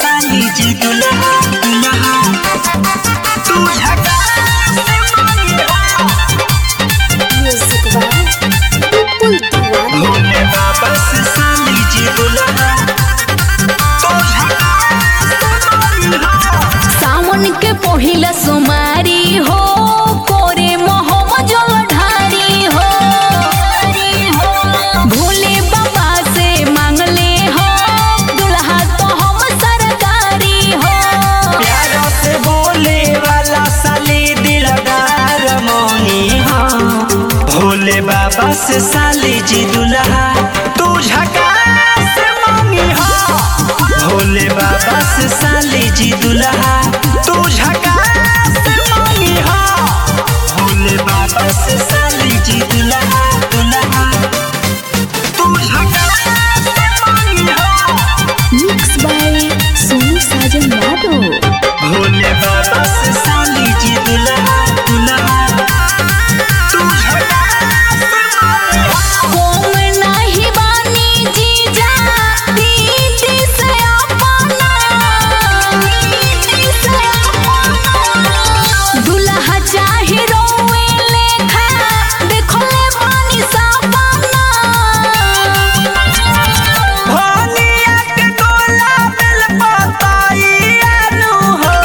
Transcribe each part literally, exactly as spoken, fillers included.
साली जी दुल्हा दुल्हा तू झकास मांगिया। म्यूजिक बाय बिल्कुल दीवाना। भोले बाबा से साली जी दुल्हा तू झकास मांगिया। सावन के पहिला सोमारी हो कोरे मोहम्मद जलधारी हो भोले बाबा से मांगले हो दुल्हा तो हम सरकारी हो। प्यार से बोले वाला साली दिलदार मौनी हो। भोले बाबा से साली जी दुल्हा तू झकास मांगी हो। भोले बाबा से साली जी दुल्हा तू झकास मांगी हो। भोले बाबा से साली जी दुल्हा दुल्हा तू झकास मांगी हो। Mix by Sonu Sajan Yadav. भोले बाबा से साली जी दुल्हा दुल्हा तू झकास मांगी हो। कोम नाही बानी जीजा दीदी से अपना दीदी से अपना दुल्हा चाहे रोए लेखा देखो ले बानी सपना। भोलिया के गोला बेल पताइया नु हो।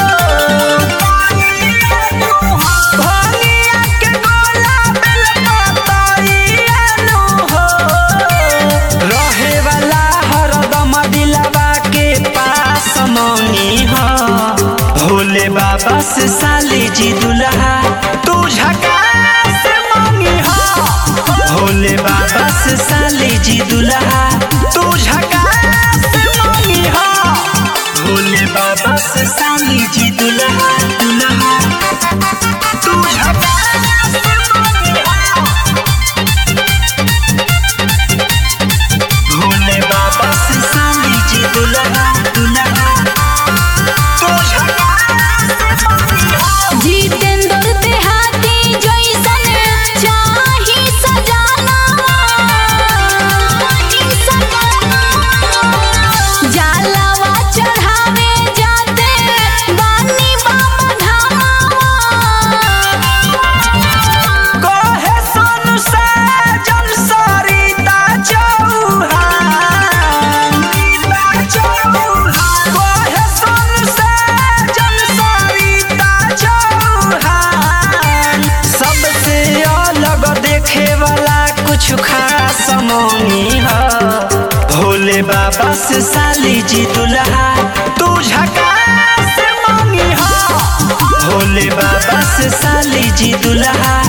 भोलिया के गोला बेल पताइया नु हो। रहे वाला हरदम दिलवा के पास मौनी हो। भोले बाबा से साली जी दुल्हा तू झकास मांगी हो। भोले बाबा से साली जी दुल्हा तू झकास मांगी हो। भोले बाबा से साली जी दुल्हा दुल्हा तू झकास मांगी हो। भोले बाबा से साली जी दुल्हा दुल्हा तू झकास मांगी हो। जितेंद्र देहाती जैसन चाही सजाना जालवा चढ़ावे जाते बानी बाबा धामा। कहे सोनू साजन सरिता चौहान। कहे सोनू साजन सरिता चौहान। सबसे अलग देखे वाला कुछ खास मौनी हो। भोले बाबा से साली जी दुल्हा तू झकास मांगी हो। भोले बाबा से साली जी दुल्हा